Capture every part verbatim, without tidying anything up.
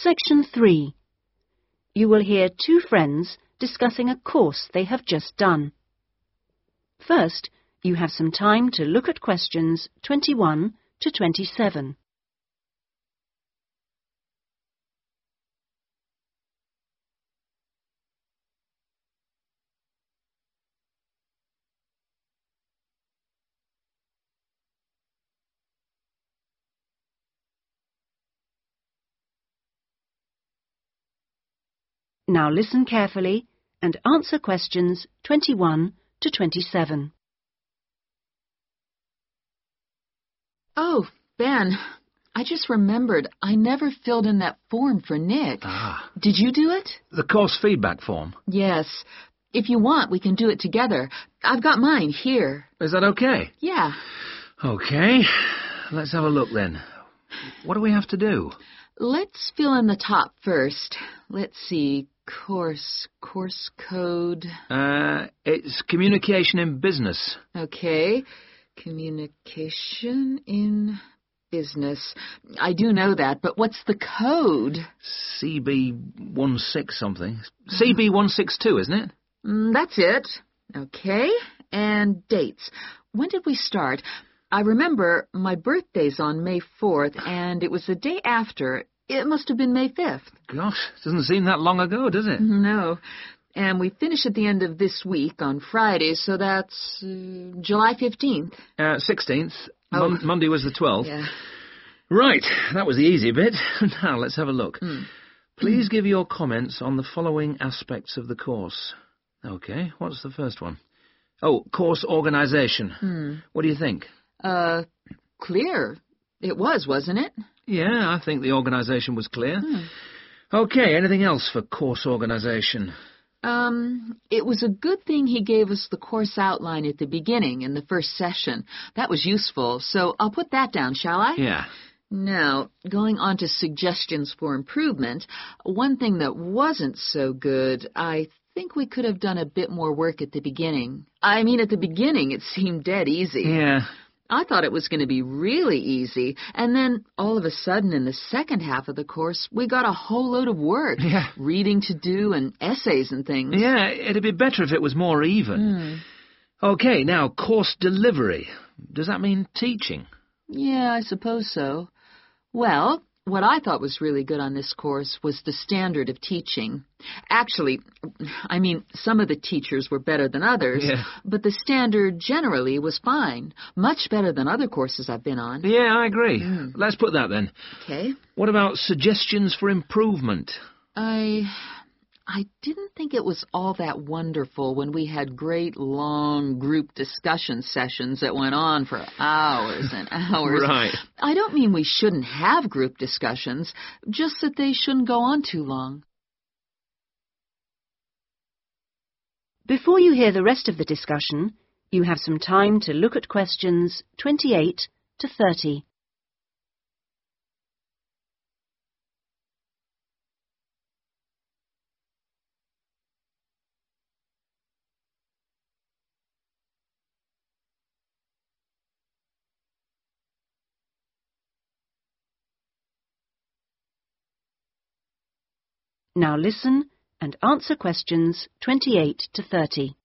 Section three. You will hear two friends discussing a course they have just done. First, you have some time to look at questions twenty-one to twenty-seven. Now listen carefully and answer questions twenty-one to twenty-seven. Oh, Ben, I just remembered I never filled in that form for Nick. Ah. Did you do it? The course feedback form? Yes. If you want, we can do it together. I've got mine here. Is that okay? Yeah. Okay. Let's have a look then. What do we have to do? Let's fill in the top first. Let's see. Course, course code. Uh, it's communication in business. Okay. Communication in business. I do know that, but what's the code? C B one six something. C B one six two, isn't it? Mm, that's it. Okay. And dates. When did we start? I remember my birthday's on May fourth, and it was the day after. It must have been May fifth. Gosh, doesn't seem that long ago, does it? No. And we finish at the end of this week on Friday, so that's uh, July fifteenth. Uh, sixteenth. Oh. Mon Monday was the twelfth. Yeah. Right, that was the easy bit. Now, let's have a look. Mm. Please give your comments on the following aspects of the course. Okay, what's the first one? Oh, course organisation. Mm. What do you think? Uh, clear. It was, wasn't it? Yeah, I think the organisation was clear. Hmm. Okay, anything else for course organisation? Um, it was a good thing he gave us the course outline at the beginning in the first session. That was useful, so I'll put that down, shall I? Yeah. Now, going on to suggestions for improvement, one thing that wasn't so good, I think we could have done a bit more work at the beginning. I mean, at the beginning it seemed dead easy. Yeah. I thought it was going to be really easy, and then all of a sudden in the second half of the course, we got a whole load of work. Yeah. Reading to do and essays and things. Yeah, it'd be better if it was more even. Mm. Okay, now, course delivery. Does that mean teaching? Yeah, I suppose so. Well, what I thought was really good on this course was the standard of teaching. Actually, I mean, some of the teachers were better than others, Yeah. but the standard generally was fine. Much better than other courses I've been on. Yeah, I agree. Mm. Let's put that then. Okay. What about suggestions for improvement? I... I didn't think it was all that wonderful when we had great, long group discussion sessions that went on for hours and hours. Right. I don't mean we shouldn't have group discussions, just that they shouldn't go on too long. Before you hear the rest of the discussion, you have some time to look at questions twenty-eight to thirty. Now listen and answer questions twenty-eight to thirty.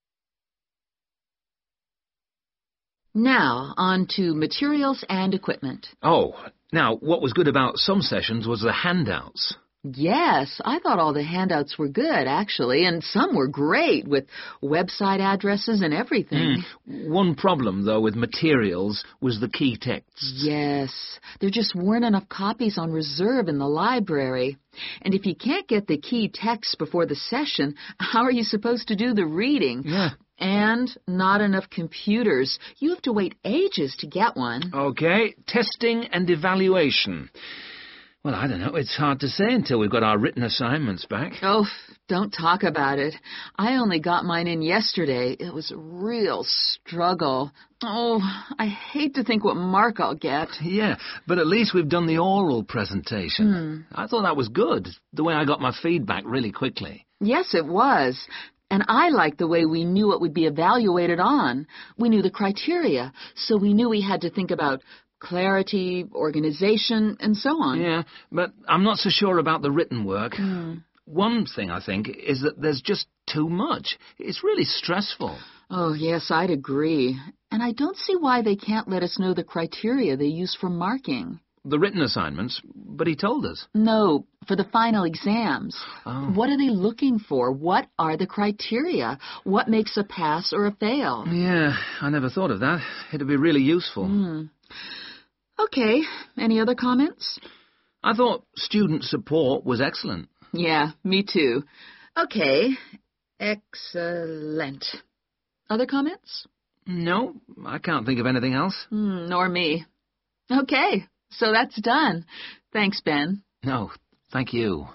Now, on to materials and equipment. Oh, now, what was good about some sessions was the handouts. Yes, I thought all the handouts were good, actually, and some were great, with website addresses and everything. Mm. One problem, though, with materials was the key texts. Yes, there just weren't enough copies on reserve in the library. And if you can't get the key text before the session, how are you supposed to do the reading? Yeah. And not enough computers. You have to wait ages to get one. Okay, testing and evaluation. Well, I don't know. It's hard to say until we've got our written assignments back. Oh, don't talk about it. I only got mine in yesterday. It was a real struggle. Oh, I hate to think what mark I'll get. Yeah, but at least we've done the oral presentation. Hmm. I thought that was good, the way I got my feedback really quickly. Yes, it was. And I liked the way we knew what would be evaluated on. We knew the criteria, so we knew we had to think about clarity, organization, and so on. Yeah, but I'm not so sure about the written work. Mm. One thing, I think, is that there's just too much. It's really stressful. Oh, yes, I'd agree. And I don't see why they can't let us know the criteria they use for marking. The written assignments, but he told us. No, for the final exams. Oh. What are they looking for? What are the criteria? What makes a pass or a fail? Yeah, I never thought of that. It'd be really useful. Mm. Okay, any other comments? I thought student support was excellent. Yeah, me too. Okay, excellent. Other comments? No, I can't think of anything else. Mm, nor me. Okay, so that's done. Thanks, Ben. No, thank you.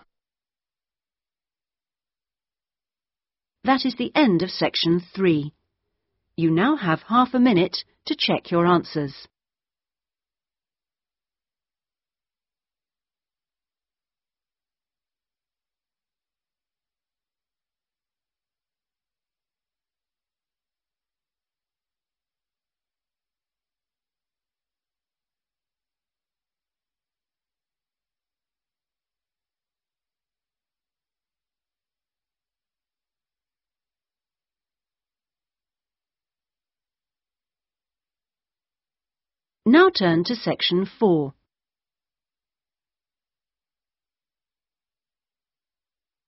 That is the end of section three. You now have half a minute to check your answers. Now turn to section four.